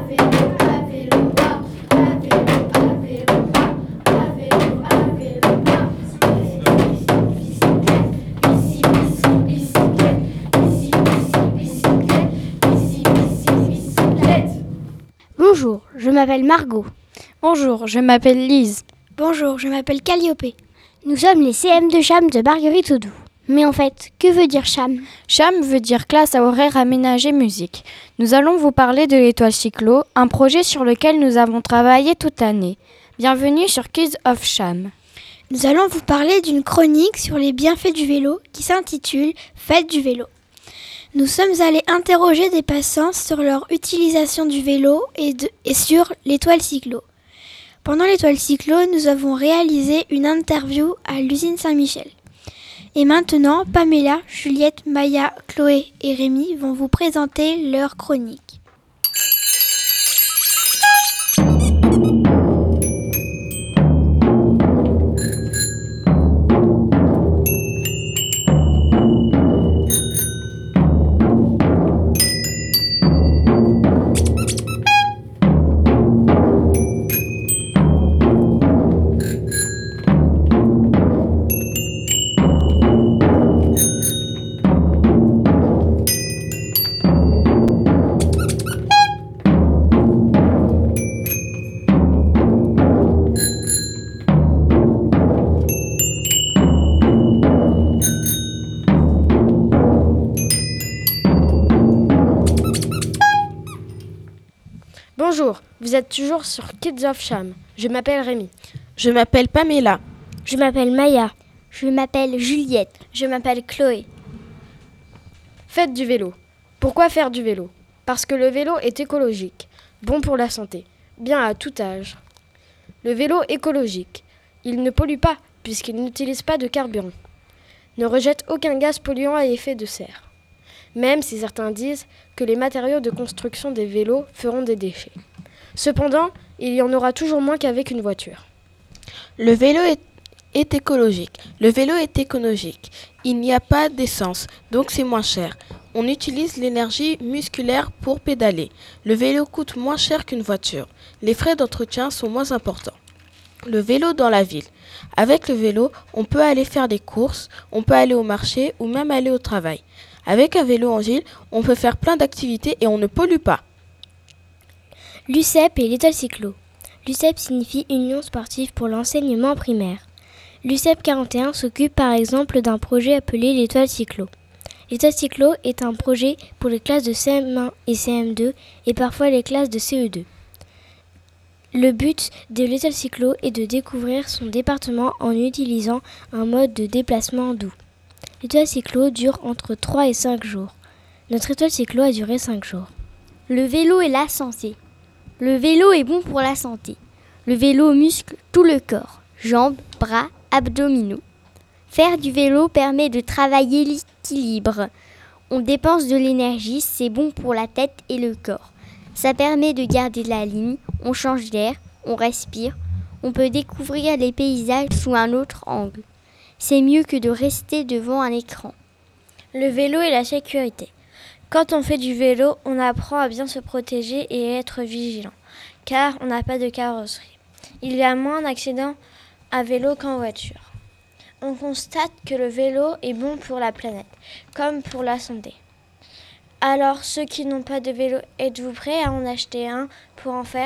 Bonjour, je m'appelle Margot. Bonjour, je m'appelle Lise. Bonjour, je m'appelle Calliope. Nous sommes les CM de Cham de Marguerite-Audoux. Mais en fait, que veut dire Cham ? Cham veut dire classe à horaire aménagé musique. Nous allons vous parler de l'étoile cyclo, un projet sur lequel nous avons travaillé toute l'année. Bienvenue sur Kids of Cham. Nous allons vous parler d'une chronique sur les bienfaits du vélo qui s'intitule « Fête du vélo ». Nous sommes allés interroger des passants sur leur utilisation du vélo et sur l'étoile cyclo. Pendant l'étoile cyclo, nous avons réalisé une interview à l'usine Saint-Michel. Et maintenant, Pamela, Juliette, Maya, Chloé et Rémi vont vous présenter leur chronique. Bonjour, vous êtes toujours sur Kids of Cham. Je m'appelle Rémi. Je m'appelle Pamela. Je m'appelle Maya. Je m'appelle Juliette. Je m'appelle Chloé. Faites du vélo. Pourquoi faire du vélo ? Parce que le vélo est écologique, bon pour la santé, bien à tout âge. Le vélo écologique, il ne pollue pas puisqu'il n'utilise pas de carburant, ne rejette aucun gaz polluant à effet de serre. Même si certains disent que les matériaux de construction des vélos feront des déchets. Cependant, il y en aura toujours moins qu'avec une voiture. Le vélo est écologique. Le vélo est écologique. Il n'y a pas d'essence, donc c'est moins cher. On utilise l'énergie musculaire pour pédaler. Le vélo coûte moins cher qu'une voiture. Les frais d'entretien sont moins importants. Le vélo dans la ville. Avec le vélo, on peut aller faire des courses, on peut aller au marché ou même aller au travail. Avec un vélo en ville, on peut faire plein d'activités et on ne pollue pas. L'UCEP et l'étoile cyclo. L'UCEP signifie Union sportive pour l'enseignement primaire. L'UCEP 41 s'occupe par exemple d'un projet appelé l'étoile cyclo. L'étoile cyclo est un projet pour les classes de CM1 et CM2 et parfois les classes de CE2. Le but de l'étoile cyclo est de découvrir son département en utilisant un mode de déplacement doux. L'étoile cyclo dure entre 3 et 5 jours. Notre étoile cyclo a duré 5 jours. Le vélo et la santé. Le vélo est bon pour la santé. Le vélo muscle tout le corps, jambes, bras, abdominaux. Faire du vélo permet de travailler l'équilibre. On dépense de l'énergie, c'est bon pour la tête et le corps. Ça permet de garder la ligne, on change d'air, on respire. On peut découvrir les paysages sous un autre angle. C'est mieux que de rester devant un écran. Le vélo et la sécurité. Quand on fait du vélo, on apprend à bien se protéger et à être vigilant, car on n'a pas de carrosserie. Il y a moins d'accidents à vélo qu'en voiture. On constate que le vélo est bon pour la planète, comme pour la santé. Alors, ceux qui n'ont pas de vélo, êtes-vous prêts à en acheter un pour en faire ?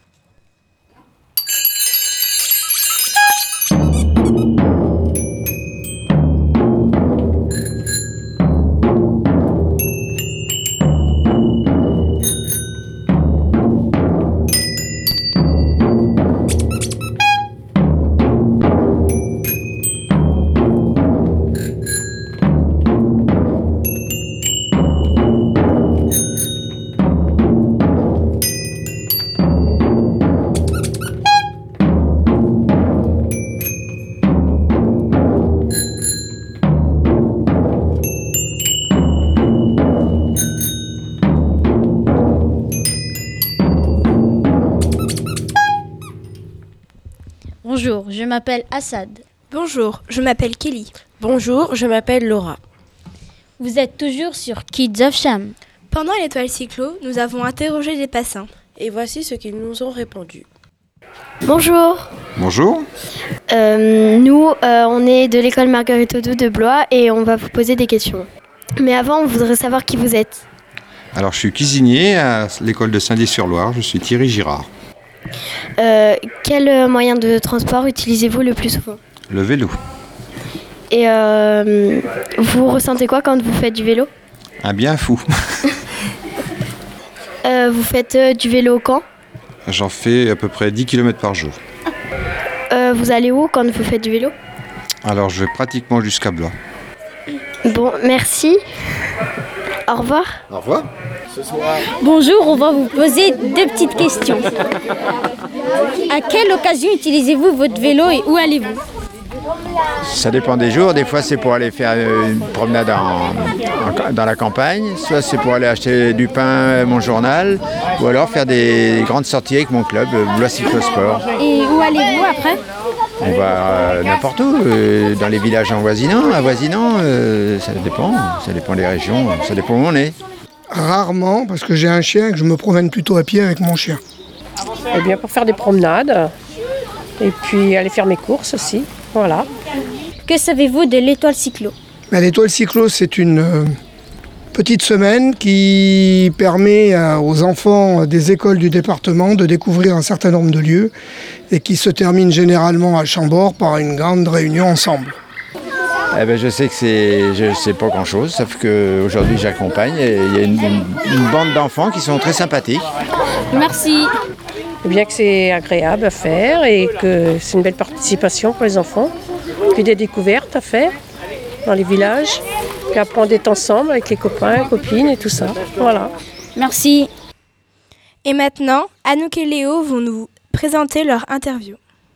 Bonjour, je m'appelle Assad. Bonjour, je m'appelle Kelly. Bonjour, je m'appelle Laura. Vous êtes toujours sur Kids of Cham. Pendant l'étoile cyclo, nous avons interrogé des passants. Et voici ce qu'ils nous ont répondu. Bonjour. Bonjour. Nous, on est de l'école Marguerite Audoux de Blois et on va vous poser des questions. Mais avant, on voudrait savoir qui vous êtes. Alors, je suis cuisinier à l'école de Saint-Dié-sur-Loire. Je suis Thierry Girard. Quel moyen de transport utilisez-vous le plus souvent ? Le vélo. Et vous ressentez quoi quand vous faites du vélo ? Un bien fou. Vous faites du vélo quand ? J'en fais à peu près 10 km par jour. Vous allez où quand vous faites du vélo ? Alors, je vais pratiquement jusqu'à Blois. Bon, merci. Au revoir. Au revoir. Bonjour, on va vous poser 2 petites questions. À quelle occasion utilisez-vous votre vélo et où allez-vous ? Ça dépend des jours. Des fois, c'est pour aller faire une promenade dans la campagne. Soit c'est pour aller acheter du pain, mon journal. Ou alors faire des grandes sorties avec mon club, Blois Cyclosport. Et où allez-vous après ? On va n'importe où, dans les villages avoisinants, ça dépend des régions, ça dépend où on est. Rarement, parce que j'ai un chien, que je me promène plutôt à pied avec mon chien. Eh bien, pour faire des promenades, et puis aller faire mes courses aussi, voilà. Que savez-vous de l'étoile cyclo ? L'étoile cyclo, c'est une petite semaine qui permet aux enfants des écoles du département de découvrir un certain nombre de lieux et qui se termine généralement à Chambord par une grande réunion ensemble. Eh ben, je sais que c'est pas grand-chose, sauf qu'aujourd'hui j'accompagne et il y a une bande d'enfants qui sont très sympathiques. Merci. Eh bien que c'est agréable à faire et que c'est une belle participation pour les enfants, puis des découvertes à faire dans les villages, puis apprendre d'être ensemble avec les copains, copines et tout ça. Voilà. Merci. Et maintenant, Anouk et Léo vont nous présenter leur interview.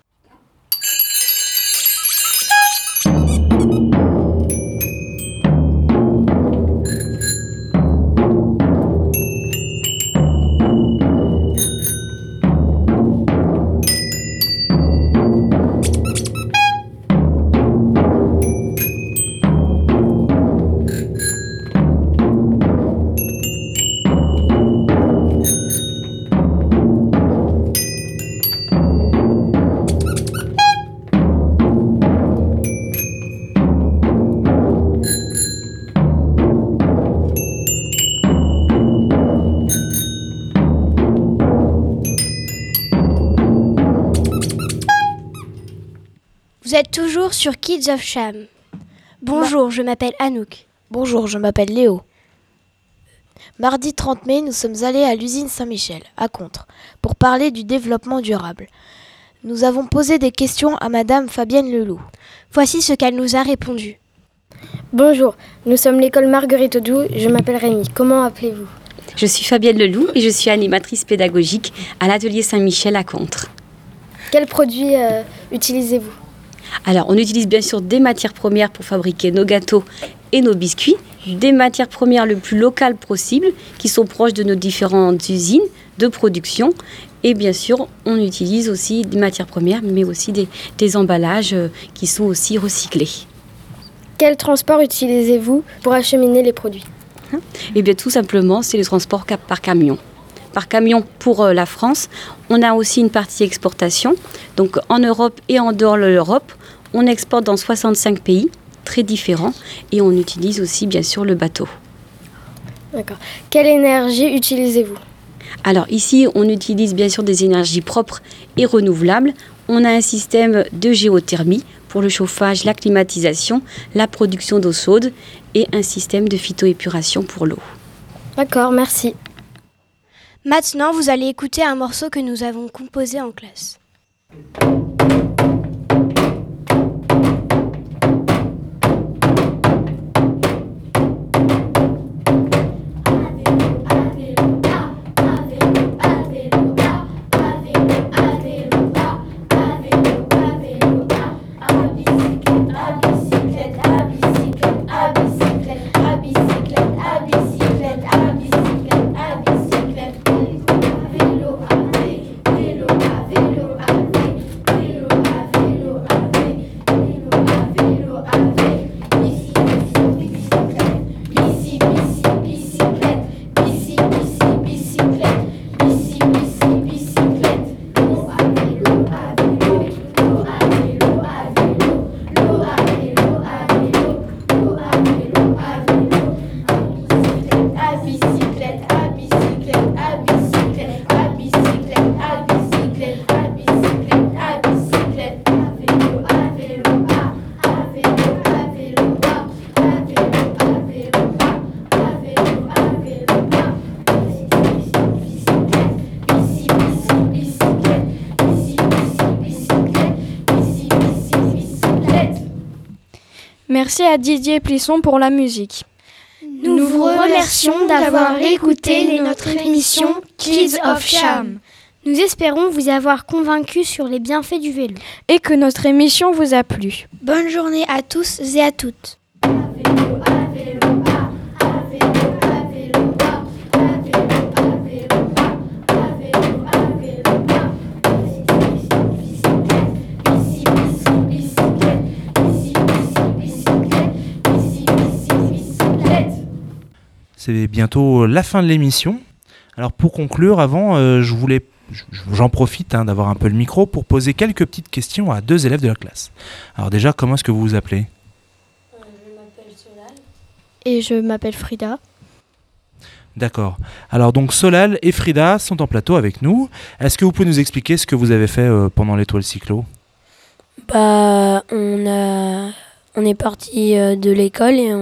Vous êtes toujours sur Kids of Cham. Bonjour, je m'appelle Anouk. Bonjour, je m'appelle Léo. Mardi 30 mai, nous sommes allés à l'usine Saint-Michel, à Contres, pour parler du développement durable. Nous avons posé des questions à Madame Fabienne Leloup. Voici ce qu'elle nous a répondu. Bonjour, nous sommes l'école Marguerite Audoux, je m'appelle Rémi. Comment appelez-vous ? Je suis Fabienne Leloup et je suis animatrice pédagogique à l'atelier Saint-Michel à Contres. Quels produits utilisez-vous ? Alors, on utilise bien sûr des matières premières pour fabriquer nos gâteaux et nos biscuits, des matières premières le plus locales possible, qui sont proches de nos différentes usines de production. Et bien sûr, on utilise aussi des matières premières, mais aussi des emballages qui sont aussi recyclés. Quel transport utilisez-vous pour acheminer les produits ? Eh bien, tout simplement, c'est le transport par camion. Par camion pour la France. On a aussi une partie exportation. Donc en Europe et en dehors de l'Europe, on exporte dans 65 pays très différents et on utilise aussi bien sûr le bateau. D'accord. Quelle énergie utilisez-vous ? Alors ici, on utilise bien sûr des énergies propres et renouvelables. On a un système de géothermie pour le chauffage, la climatisation, la production d'eau chaude et un système de phytoépuration pour l'eau. D'accord, merci. Maintenant, vous allez écouter un morceau que nous avons composé en classe. Merci à Didier Plisson pour la musique. Nous vous remercions d'avoir écouté notre émission Kids of Cham. Nous espérons vous avoir convaincus sur les bienfaits du vélo. Et que notre émission vous a plu. Bonne journée à tous et à toutes. C'est bientôt la fin de l'émission. Alors pour conclure, avant, j'en profite d'avoir un peu le micro pour poser quelques petites questions à 2 élèves de la classe. Alors déjà, comment est-ce que vous vous appelez ? Je m'appelle Solal. Et je m'appelle Frida. D'accord. Alors donc Solal et Frida sont en plateau avec nous. Est-ce que vous pouvez nous expliquer ce que vous avez fait pendant l'étoile cyclo ? On est parti de l'école et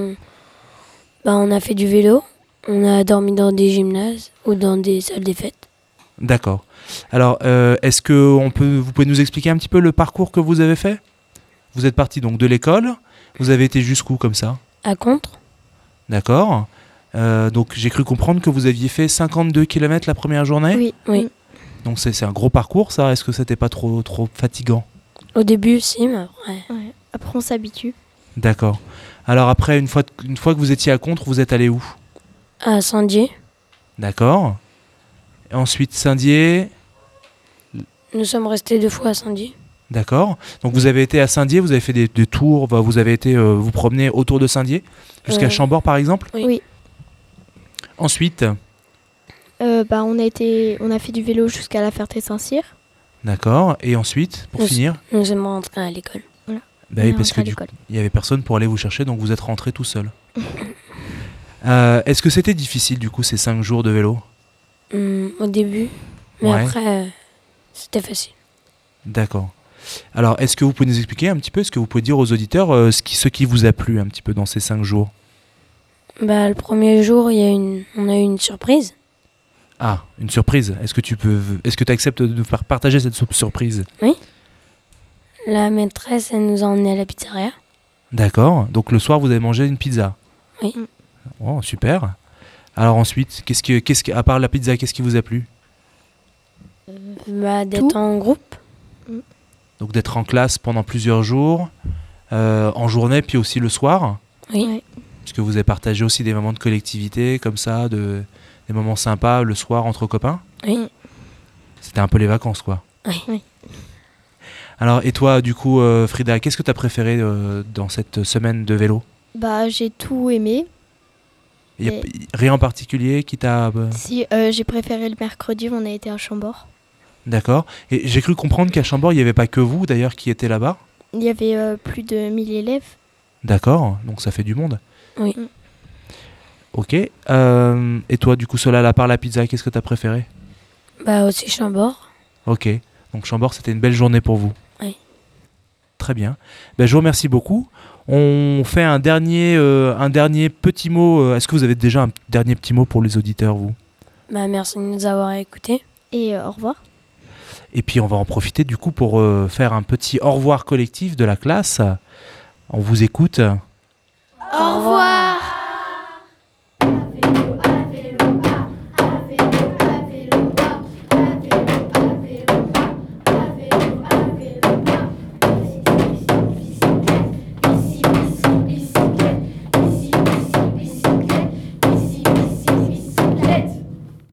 on a fait du vélo. On a dormi dans des gymnases ou dans des salles des fêtes. D'accord. Alors, est-ce que vous pouvez nous expliquer un petit peu le parcours que vous avez fait ? Vous êtes parti donc de l'école. Vous avez été jusqu'où comme ça ? À Contre. D'accord. Donc j'ai cru comprendre que vous aviez fait 52 km la première journée ? Oui. Donc c'est un gros parcours ça. Est-ce que c'était pas trop fatigant ? Au début, si, mais après... Ouais. Après, on s'habitue. D'accord. Alors après, une fois que vous étiez à Contre, vous êtes allé où ? À Saint-Dié. D'accord. Et ensuite, Saint-Dié. Nous sommes restés 2 fois à Saint-Dié. D'accord. Donc vous avez été à Saint-Dié, vous avez fait des tours, vous avez été vous promener autour de Saint-Dié, jusqu'à Chambord par exemple ? Oui. Ensuite on a fait du vélo jusqu'à la Ferté-Saint-Cyr. D'accord. Et ensuite, pour finir ? Nous sommes rentrés à l'école. Voilà. Bah oui, parce que il n'y avait personne pour aller vous chercher, donc vous êtes rentré tout seul. Est-ce que c'était difficile du coup ces 5 jours de vélo ? Au début, mais après c'était facile. D'accord. Alors est-ce que vous pouvez nous expliquer un petit peu, est-ce que vous pouvez dire aux auditeurs ce qui vous a plu un petit peu dans ces 5 jours ? Le premier jour, on a eu une surprise. Ah, une surprise. Est-ce que tu acceptes de nous faire partager cette surprise ? Oui. La maîtresse, elle nous a emmenés à la pizzeria. D'accord. Donc le soir, vous avez mangé une pizza ? Oui. Oh, super. Alors ensuite, à part la pizza, qu'est-ce qui vous a plu ? D'être en groupe. Donc d'être en classe pendant plusieurs jours, en journée, puis aussi le soir ? Oui. Parce que vous avez partagé aussi des moments de collectivité, comme ça, des moments sympas le soir entre copains ? Oui. C'était un peu les vacances, quoi. Oui. Alors, et toi, du coup, Frida, qu'est-ce que tu as préféré dans cette semaine de vélo ? J'ai tout aimé. Il n'y a rien en particulier qui t'a... Si, j'ai préféré le mercredi où on a été à Chambord. D'accord. Et j'ai cru comprendre qu'à Chambord, il n'y avait pas que vous, d'ailleurs, qui étiez là-bas ? Il y avait plus de 1000 élèves. D'accord, donc ça fait du monde. Oui. Ok. Et toi, du coup, Solal, à part la pizza, qu'est-ce que tu as préféré ? Aussi Chambord. Ok. Donc Chambord, c'était une belle journée pour vous. Oui. Très bien. Je vous remercie beaucoup. On fait un dernier petit mot. Est-ce que vous avez déjà un dernier petit mot pour les auditeurs, vous ? Merci de nous avoir écoutés. Et au revoir. Et puis on va en profiter du coup pour faire un petit au revoir collectif de la classe. On vous écoute.